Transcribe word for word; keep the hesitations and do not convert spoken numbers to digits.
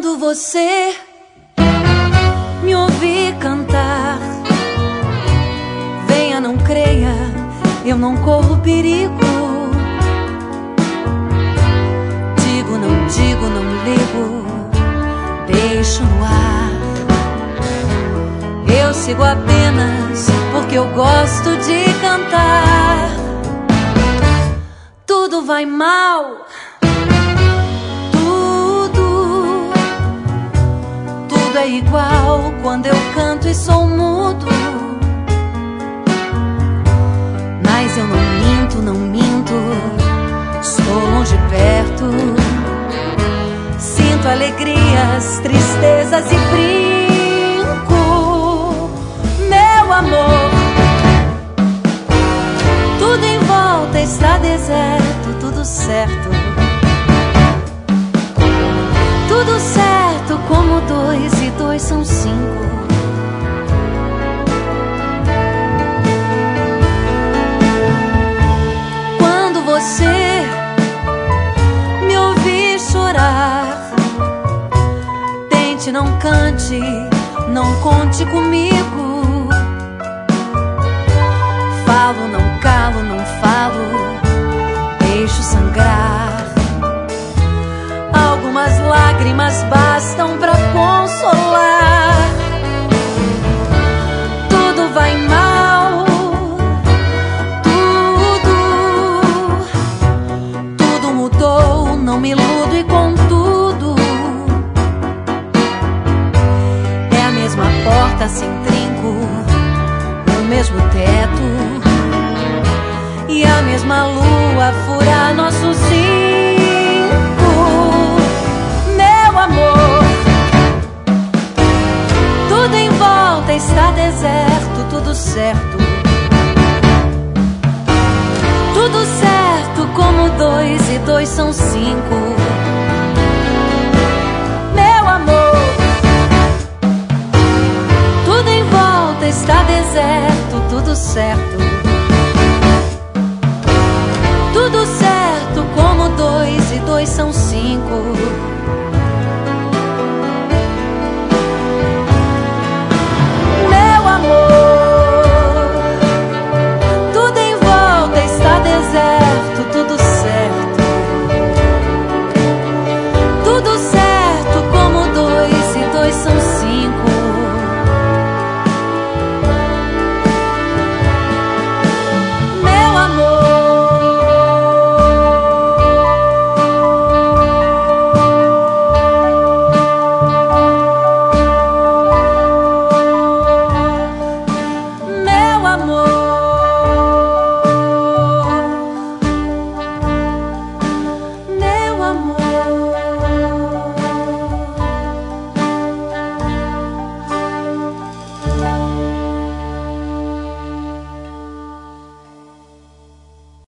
Quando você me ouvir cantar, venha, não creia, eu não corro perigo. Digo, não digo, não ligo, deixo no ar. Eu sigo apenas porque eu gosto de cantar. Tudo vai mal, tudo, tudo é igual quando eu canto e sou mudo. Mas eu não minto, não minto, estou longe perto. Sinto alegrias, tristezas e brinco, meu amor. Tudo em volta está deserto, tudo certo, tudo certo como dois e dois são cinco. Quando você me ouvir chorar, tente, não cante, não conte comigo. Falo, não calo, não falo, deixo sangrar. Algumas lágrimas bastam pra consolar. Tudo vai mal, tudo, tudo mudou, não me iludo e contudo é a mesma porta sem trinco, o mesmo teto e a mesma lua fura nossos cinco. Meu amor, tudo em volta está deserto, tudo certo, tudo certo como dois e dois são cinco. Meu amor, tudo em volta está deserto, tudo certo, tudo certo como dois e dois são cinco.